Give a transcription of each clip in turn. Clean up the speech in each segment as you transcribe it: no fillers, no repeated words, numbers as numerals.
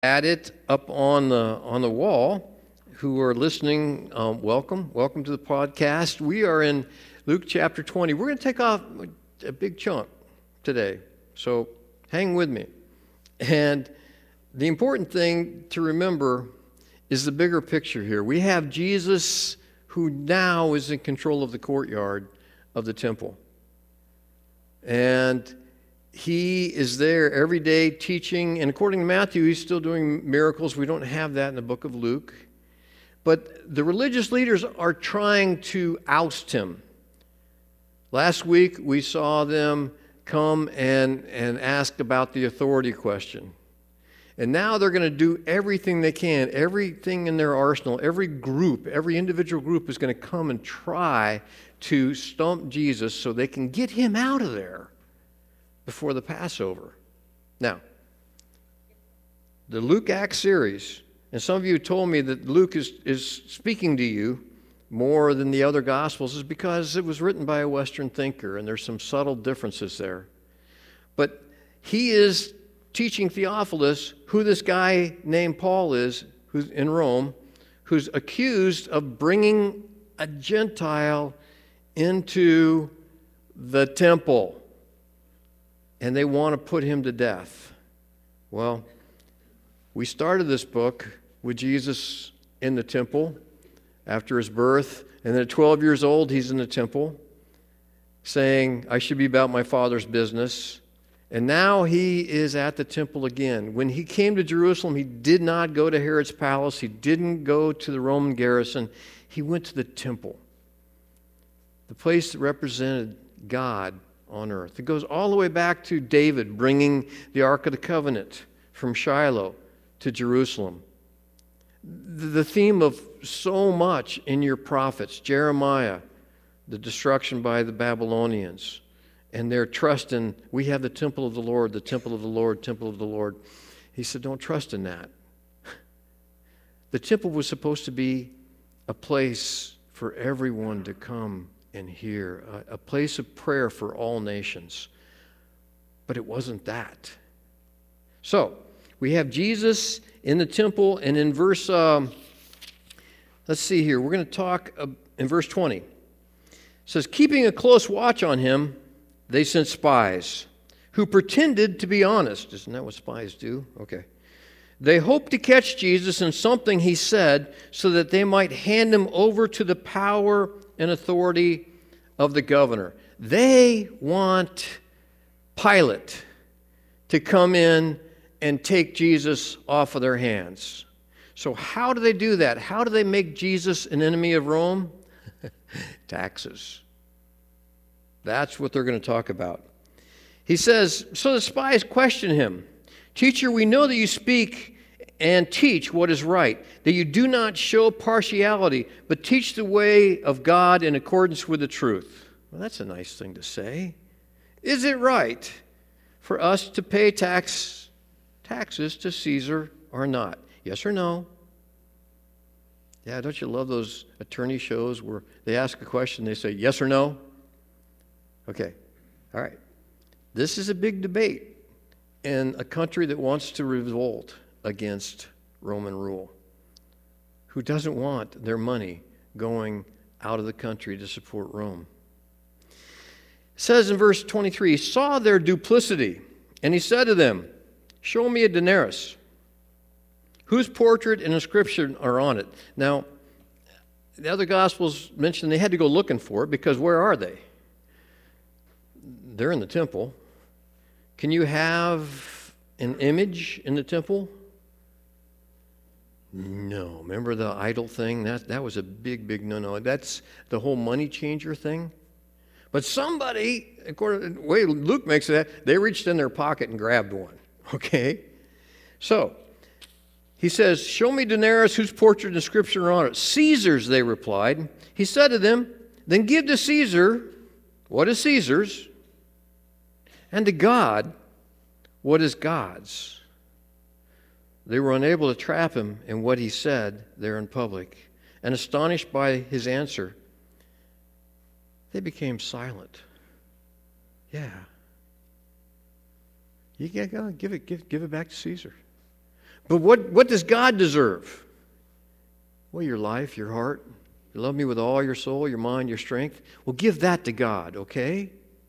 At it up on the wall who are listening, welcome to the podcast. We are in Luke chapter 20. We're going to take off a big chunk today, so hang with me. And the important thing to remember is the bigger picture here. We have Jesus who now is in control of the courtyard of the temple. And he is there every day teaching, and according to Matthew, he's still doing miracles. We don't have that in the book of Luke. But the religious leaders are trying to oust him. Last week, we saw them come and ask about the authority question. And now they're going to do everything they can, everything in their arsenal, every individual group is going to come and try to stump Jesus so they can get him out of there before the Passover. Now, the Luke Acts series, and some of you told me that Luke is speaking to you more than the other Gospels, is because it was written by a Western thinker, and there's some subtle differences there. But he is teaching Theophilus who this guy named Paul is, who's in Rome, who's accused of bringing a Gentile into the temple. And they want to put him to death. Well, we started this book with Jesus in the temple after his birth. And then at 12 years old, he's in the temple saying, I should be about my Father's business. And now he is at the temple again. When he came to Jerusalem, he did not go to Herod's palace. He didn't go to the Roman garrison. He went to the temple, the place that represented God on earth. It goes all the way back to David bringing the Ark of the Covenant from Shiloh to Jerusalem. The theme of so much in your prophets, Jeremiah, the destruction by the Babylonians, and their trust in, we have the temple of the Lord, the temple of the Lord, temple of the Lord. He said, don't trust in that. The temple was supposed to be a place for everyone to come and hear, a place of prayer for all nations. But it wasn't that. So, we have Jesus in the temple, and in verse, let's see here, we're going to talk in verse 20. It says, keeping a close watch on him, they sent spies who pretended to be honest. Isn't that what spies do? Okay. They hoped to catch Jesus in something he said so that they might hand him over to the power and authority of the governor. They want Pilate to come in and take Jesus off of their hands. So how do they do that? How do they make Jesus an enemy of Rome? Taxes. That's what they're going to talk about. He says, so the spies question him, Teacher, we know that you speak and teach what is right, that you do not show partiality, but teach the way of God in accordance with the truth. Well, that's a nice thing to say. Is it right for us to pay taxes to Caesar or not? Yes or no? Yeah, don't you love those attorney shows where they ask a question, they say yes or no? Okay, all right. This is a big debate in a country that wants to revolt against Roman rule, who doesn't want their money going out of the country to support Rome. It says in verse 23, he saw their duplicity, and he said to them, show me a denarius. Whose portrait and inscription are on it? Now, the other Gospels mention they had to go looking for it, because where are they? They're in the temple. Can you have an image in the temple? No. Remember the idol thing? That was a big no-no. That's the whole money changer thing. But somebody, according to the way Luke makes it, they reached in their pocket and grabbed one. Okay? So, he says, show me denarius whose portrait and inscription are on it. Caesar's, they replied. He said to them, then give to Caesar what is Caesar's, and to God what is God's. They were unable to trap him in what he said there in public. And astonished by his answer, they became silent. Yeah. You gotta give it back to Caesar. But what does God deserve? Well, your life, your heart. You love me with all your soul, your mind, your strength. Well, give that to God, okay?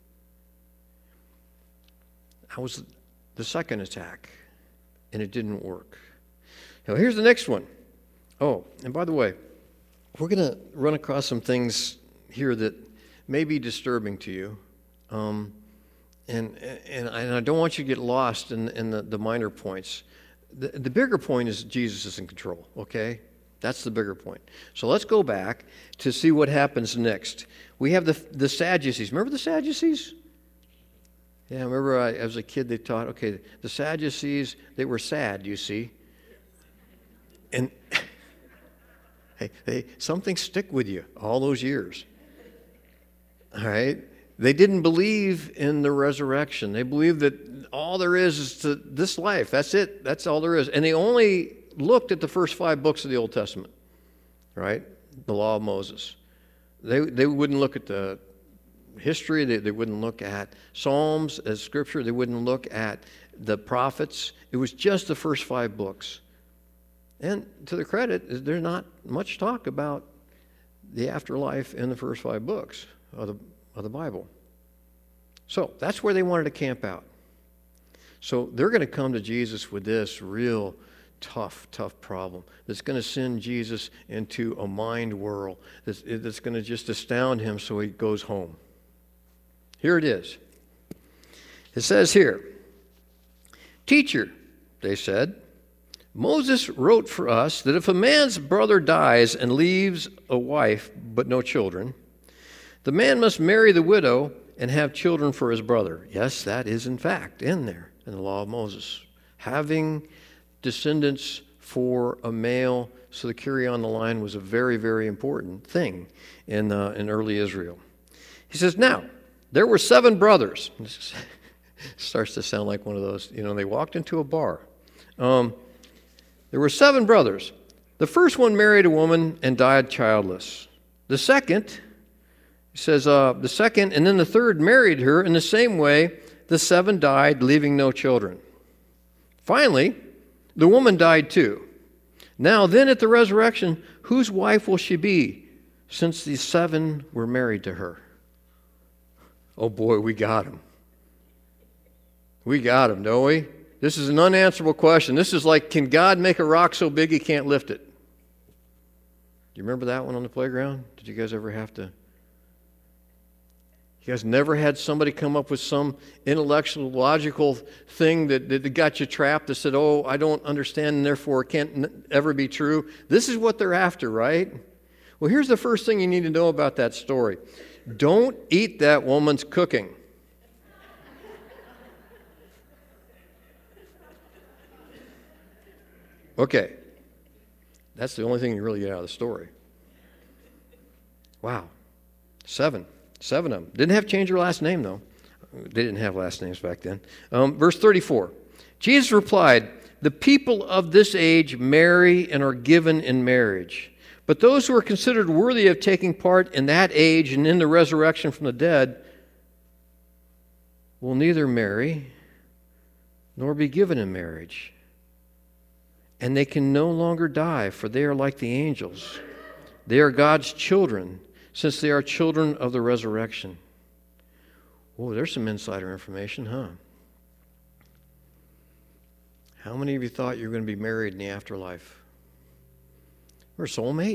That was the second attack, and it didn't work. Now, here's the next one. Oh, and by the way, we're going to run across some things here that may be disturbing to you. And I don't want you to get lost in the minor points. The bigger point is Jesus is in control, okay? That's the bigger point. So let's go back to see what happens next. We have the Sadducees. Remember the Sadducees? Yeah, I remember as a kid they taught, okay, the Sadducees, they were sad, you see. And hey, something stick with you all those years. All right? They didn't believe in the resurrection. They believed that all there is to this life. That's it. That's all there is. And they only looked at the first 5 books of the Old Testament, right? The law of Moses. They wouldn't look at the history. They wouldn't look at Psalms as scripture. They wouldn't look at the prophets. It was just the first 5 books. And to their credit, there's not much talk about the afterlife in the first 5 books of the Bible. So that's where they wanted to camp out. So they're going to come to Jesus with this real tough problem that's going to send Jesus into a mind whirl that's going to just astound him so he goes home. Here it is. It says here, "Teacher," they said, "Moses wrote for us that if a man's brother dies and leaves a wife but no children, the man must marry the widow and have children for his brother." Yes, that is in fact in there in the law of Moses. Having descendants for a male so to carry on the line was a very, very important thing in early Israel. He says, "Now, there were 7 brothers." This starts to sound like one of those, they walked into a bar. There were 7 brothers. The first one married a woman and died childless. The second... He says, the second and then the third married her. In the same way, the 7 died, leaving no children. Finally, the woman died too. Now then at the resurrection, whose wife will she be, since the 7 were married to her? Oh boy, we got him. We got him, don't we? This is an unanswerable question. This is like, can God make a rock so big he can't lift it? Do you remember that one on the playground? Did you guys ever have to... You guys never had somebody come up with some intellectual, logical thing that got you trapped, that said, oh, I don't understand, and therefore it can't ever be true? This is what they're after, right? Well, here's the first thing you need to know about that story. Don't eat that woman's cooking. Okay. That's the only thing you really get out of the story. Wow. 7 of them. Didn't have to change her last name, though. They didn't have last names back then. Verse 34. Jesus replied, "The people of this age marry and are given in marriage. But those who are considered worthy of taking part in that age and in the resurrection from the dead will neither marry nor be given in marriage. And they can no longer die, for they are like the angels. They are God's children, since they are children of the resurrection." Oh, there's some insider information, huh? How many of you thought you were going to be married in the afterlife? We're a soulmate?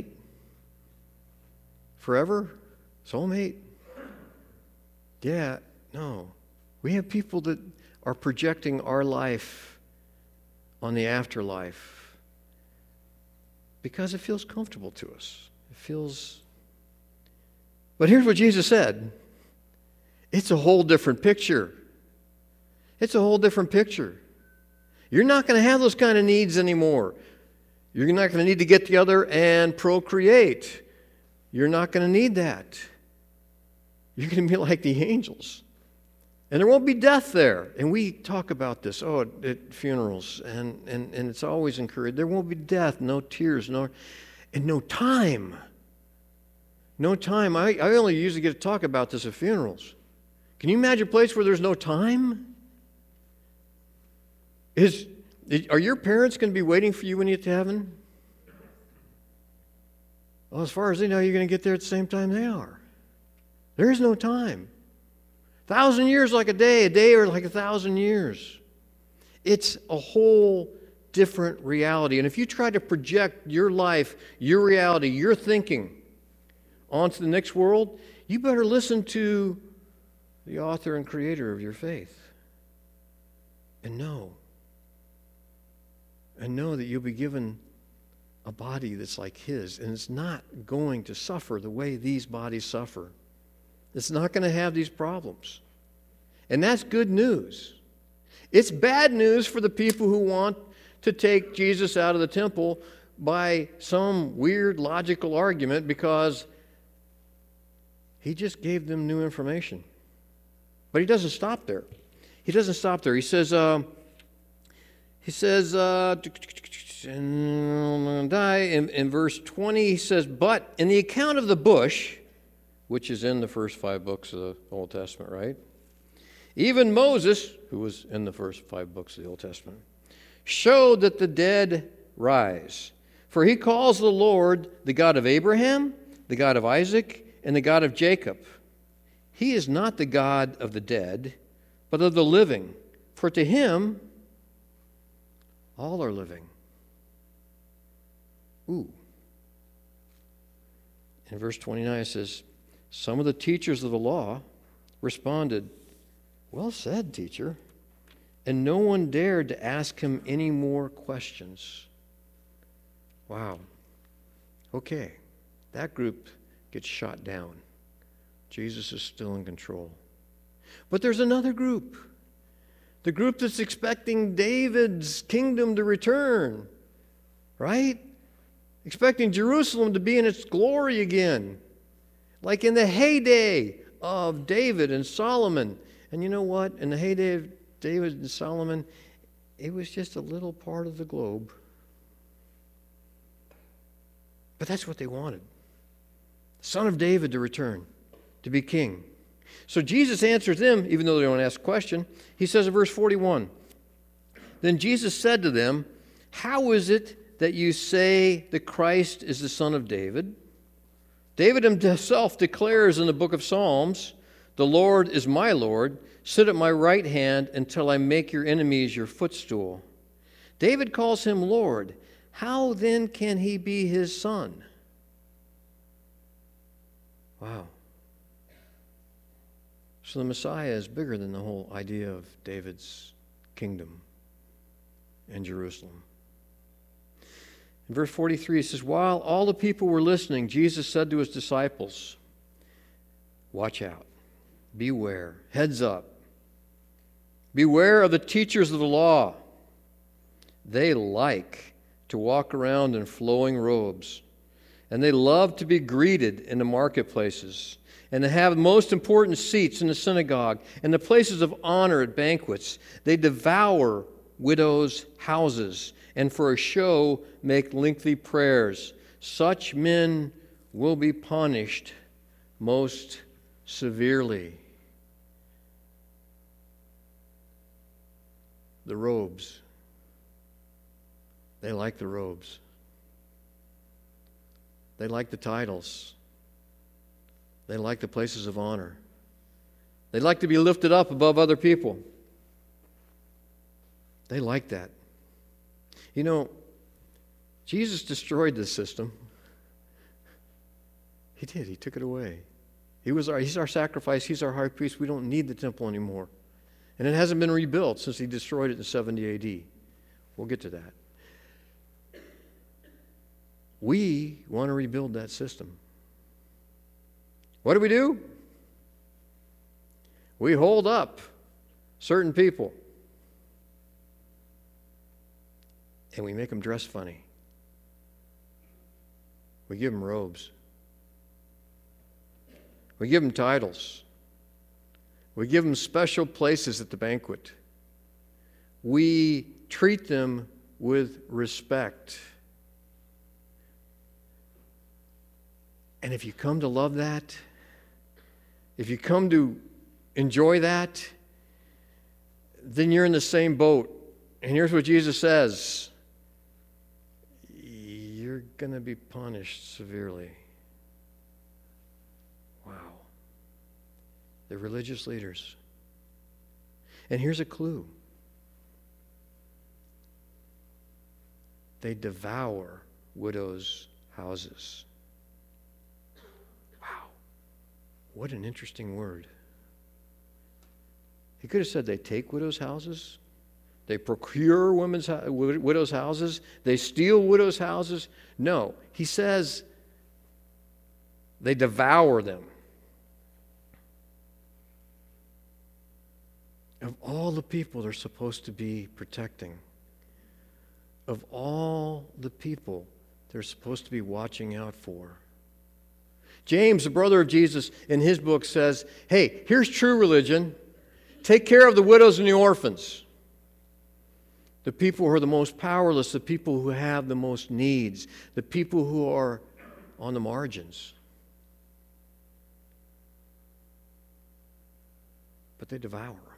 Forever? Soulmate? Yeah, no. We have people that are projecting our life on the afterlife because it feels comfortable to us. It feels... But here's what Jesus said. It's a whole different picture. It's a whole different picture. You're not going to have those kind of needs anymore. You're not going to need to get together and procreate. You're not going to need that. You're going to be like the angels. And there won't be death there. And we talk about this, at funerals, and it's always encouraged. There won't be death, no tears, no time. No time. I only usually get to talk about this at funerals. Can you imagine a place where there's no time? Are your parents going to be waiting for you when you get to heaven? Well, as far as they know, you're going to get there at the same time they are. There is no time. 1,000 years like a day or like 1,000 years. It's a whole different reality. And if you try to project your life, your reality, your thinking onto the next world, you better listen to the author and creator of your faith. And know that you'll be given a body that's like his, and it's not going to suffer the way these bodies suffer. It's not going to have these problems. And that's good news. It's bad news for the people who want to take Jesus out of the temple by some weird logical argument because he just gave them new information. But he doesn't stop there. He doesn't stop there. He says, in verse 20, he says, but in the account of the bush, which is in the first 5 books of the Old Testament, right? Even Moses, who was in the first 5 books of the Old Testament, showed that the dead rise. For he calls the Lord the God of Abraham, the God of Isaac, and the God of Jacob. He is not the God of the dead, but of the living. For to him, all are living. Ooh. In verse 29 it says, some of the teachers of the law responded, well said, teacher. And no one dared to ask him any more questions. Wow. Okay. That group gets shot down. Jesus is still in control. But there's another group. The group that's expecting David's kingdom to return. Right? Expecting Jerusalem to be in its glory again. Like in the heyday of David and Solomon. And you know what? In the heyday of David and Solomon, it was just a little part of the globe. But that's what they wanted. Son of David to return, to be king. So Jesus answers them, even though they don't ask a question. He says in verse 41, then Jesus said to them, how is it that you say the Christ is the son of David? David himself declares in the book of Psalms, the Lord is my Lord. Sit at my right hand until I make your enemies your footstool. David calls him Lord. How then can he be his son? Wow. So the Messiah is bigger than the whole idea of David's kingdom and Jerusalem. In verse 43, it says, while all the people were listening, Jesus said to his disciples, watch out, beware, heads up. Beware of the teachers of the law. They like to walk around in flowing robes, and they love to be greeted in the marketplaces, and to have the most important seats in the synagogue and the places of honor at banquets. They devour widows' houses, and for a show make lengthy prayers. Such men will be punished most severely. The robes. They like the robes. They like the titles. They like the places of honor. They like to be lifted up above other people. They like that. You know, Jesus destroyed this system. He did. He took it away. He's our sacrifice. He's our high priest. We don't need the temple anymore. And it hasn't been rebuilt since he destroyed it in 70 AD. We'll get to that. We want to rebuild that system. What do? We hold up certain people and we make them dress funny. We give them robes. We give them titles. We give them special places at the banquet. We treat them with respect. And if you come to love that, if you come to enjoy that, then you're in the same boat And here's what Jesus says. You're going to be punished severely. Wow. The religious leaders. And here's a clue. They devour widows' houses. Wow. What an interesting word. He could have said they take widows' houses. They procure widows' houses. They steal widows' houses. No, he says they devour them. Of all the people they're supposed to be protecting, of all the people they're supposed to be watching out for. James, the brother of Jesus, in his book says, hey, here's true religion. Take care of the widows and the orphans. The people who are the most powerless, the people who have the most needs, the people who are on the margins. But they devour them.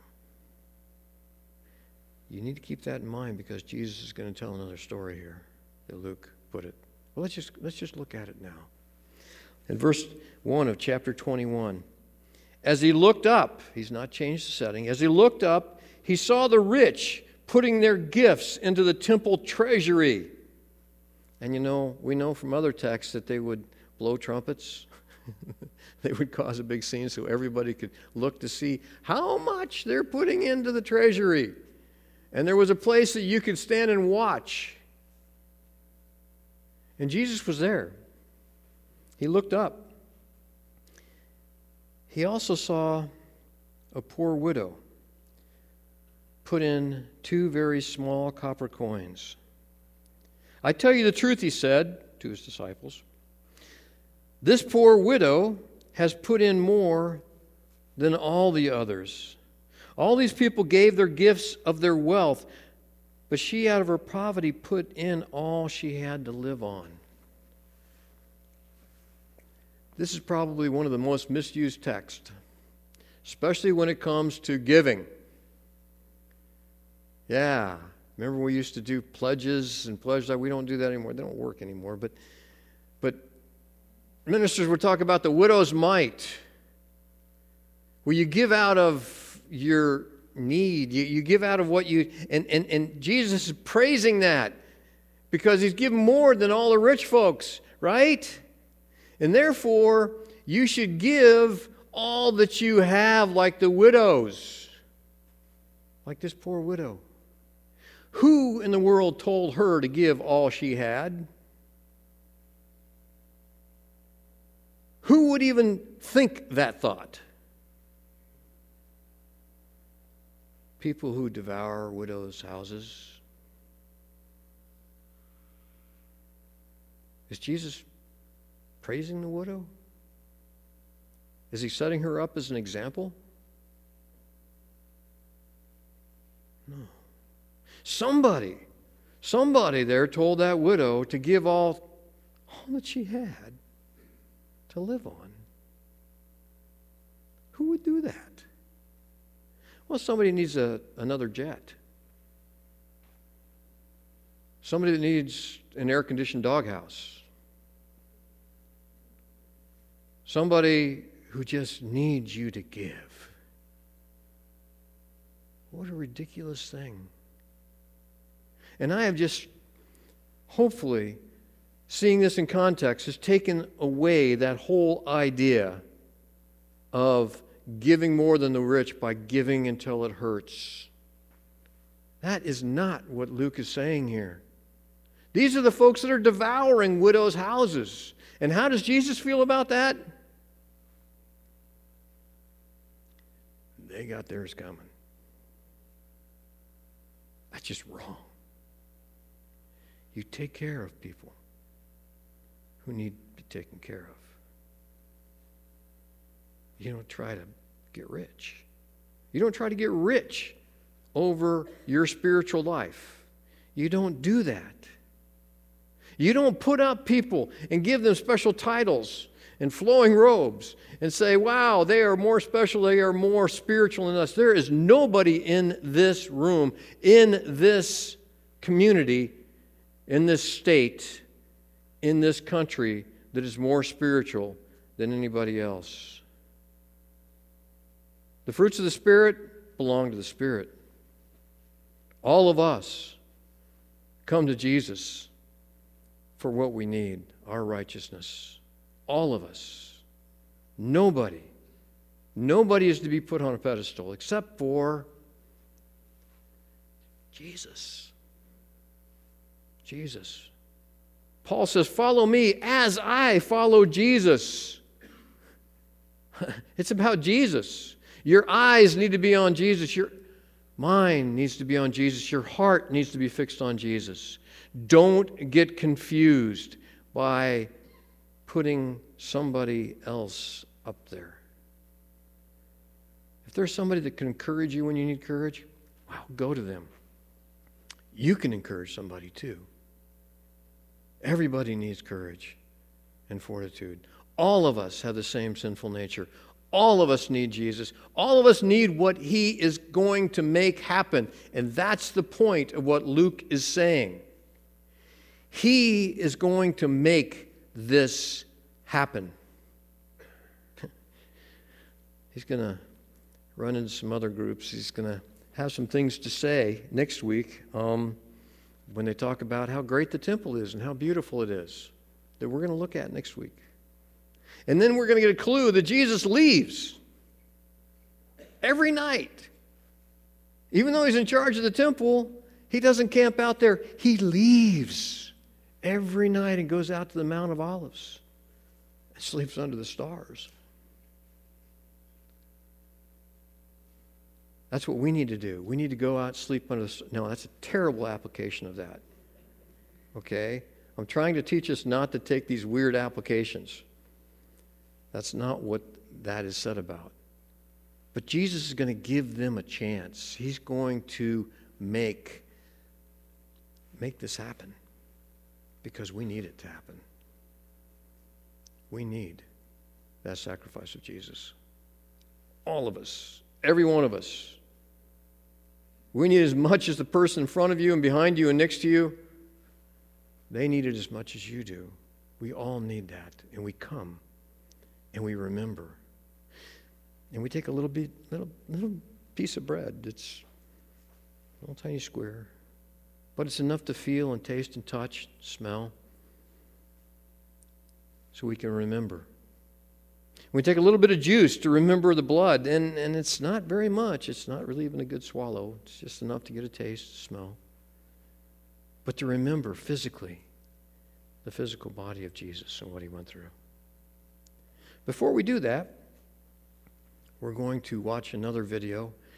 You need to keep that in mind because Jesus is going to tell another story here that Luke put it. Well, let's just look at it now. In verse 1 of chapter 21, as he looked up, he's not changed the setting, as he looked up, he saw the rich putting their gifts into the temple treasury. And we know from other texts that they would blow trumpets. They would cause a big scene so everybody could look to see how much they're putting into the treasury. And there was a place that you could stand and watch. And Jesus was there. He looked up. He also saw a poor widow put in 2 very small copper coins. I tell you the truth, he said to his disciples. This poor widow has put in more than all the others. All these people gave their gifts of their wealth, but she out of her poverty put in all she had to live on. This is probably one of the most misused texts, especially when it comes to giving. Yeah, remember we used to do pledges and pledges. We don't do that anymore. They don't work anymore. But ministers were talking about the widow's mite, where you give out of your need. You give out of what you... And Jesus is praising that because he's given more than all the rich folks, right? And therefore, you should give all that you have like the widows. Like this poor widow. Who in the world told her to give all she had? Who would even think that thought? People who devour widows' houses. Is Jesus praising the widow? Is he setting her up as an example? No. Somebody there told that widow to give all that she had to live on. Who would do that? Well, somebody needs another jet. Somebody that needs an air-conditioned doghouse. Somebody who just needs you to give. What a ridiculous thing. And I have just, hopefully, seeing this in context, has taken away that whole idea of giving more than the rich by giving until it hurts. That is not what Luke is saying here. These are the folks that are devouring widows' houses. And how does Jesus feel about that? They got theirs coming. That's just wrong. You take care of people who need to be taken care of. You don't try to get rich. You don't try to get rich over your spiritual life. You don't do that. You don't put up people and give them special titles and flowing robes and say, wow, they are more special, they are more spiritual than us. There is nobody in this room, in this community, in this state, in this country that is more spiritual than anybody else. The fruits of the Spirit belong to the Spirit. All of us come to Jesus for what we need, our righteousness. All of us. Nobody is to be put on a pedestal except for Jesus. Jesus. Paul says, follow me as I follow Jesus. It's about Jesus. Your eyes need to be on Jesus. Your mind needs to be on Jesus. Your heart needs to be fixed on Jesus. Don't get confused by putting somebody else up there. If there's somebody that can encourage you when you need courage, wow, go to them. You can encourage somebody too. Everybody needs courage and fortitude. All of us have the same sinful nature. All of us need Jesus. All of us need what He is going to make happen. And that's the point of what Luke is saying. He is going to make this happen. He's going to run into some other groups. He's going to have some things to say next week when they talk about how great the temple is and how beautiful it is, that we're going to look at next week. And then we're going to get a clue that Jesus leaves every night. Even though He's in charge of the temple, He doesn't camp out there. He leaves every night and goes out to the Mount of Olives and sleeps under the stars. That's what we need to do. We need to go out, sleep under the stars. No, that's a terrible application of that. Okay? I'm trying to teach us not to take these weird applications. That's not what that is said about. But Jesus is going to give them a chance. He's going to make this happen because we need it to happen. We need that sacrifice of Jesus. All of us, every one of us. We need as much as the person in front of you and behind you and next to you. They need it as much as you do. We all need that. And we come and we remember. And we take a little piece of bread. It's a little tiny square. But it's enough to feel and taste and touch, smell. So we can remember. We take a little bit of juice to remember the blood, and it's not very much. It's not really even a good swallow. It's just enough to get a taste, smell. But to remember physically the physical body of Jesus and what He went through. Before we do that, we're going to watch another video